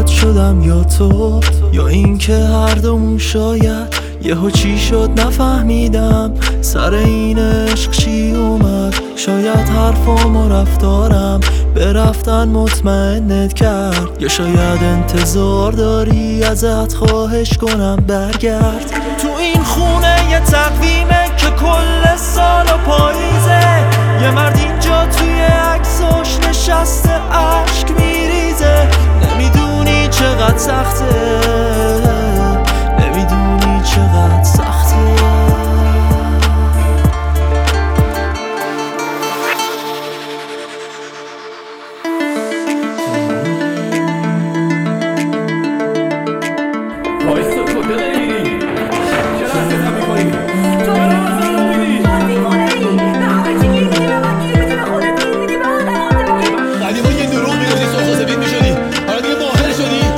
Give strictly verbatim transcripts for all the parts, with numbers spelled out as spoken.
باد شدم یا تو، یا اینکه هر دومون شاید یهو چی شد نفهمیدم، سر این عشق چی اومد. شاید حرفام و رفتارم به رفتن مطمئنت کرد، یا شاید انتظار داری ازت خواهش کنم برگرد. تو این خونه یه تقویمه که کل سال و پاییزه، یه مرد اینجا توی عکساش نشسته عشق میریزه. نمیدونی چقدر سخته، نمیدونی چقدر سخته. وایسا تو کجا داری میری؟ چرا حسیتم میکنی؟ تو برای حسن رو میری؟ بازی کنی؟ به همه چی گیر میدی، به من گیر میدی، به خودت گیر میدی، به آدم آدم گیر میدی. قدیما یه دروغ میگفتی سرخ و سفید میشدی، حالا دیگه ماهر شدی؟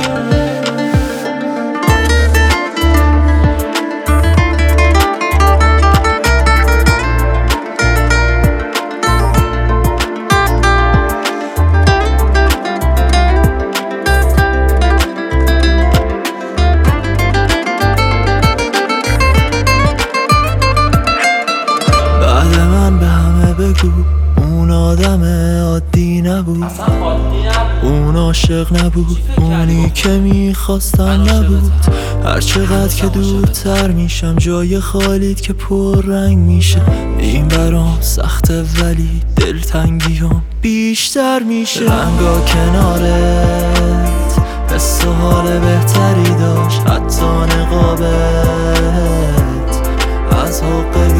بگو اون آدم عادی نبود، اون عاشق نبود، اونی که میخواستم نبود. هر چقدر که دورتر میشم جای خالیت که پر رنگ میشه. این برام سخته ولی دلتنگیام بیشتر میشه. رنگا کنارت حس و حال بهتری داشت، حتی نقابت از حق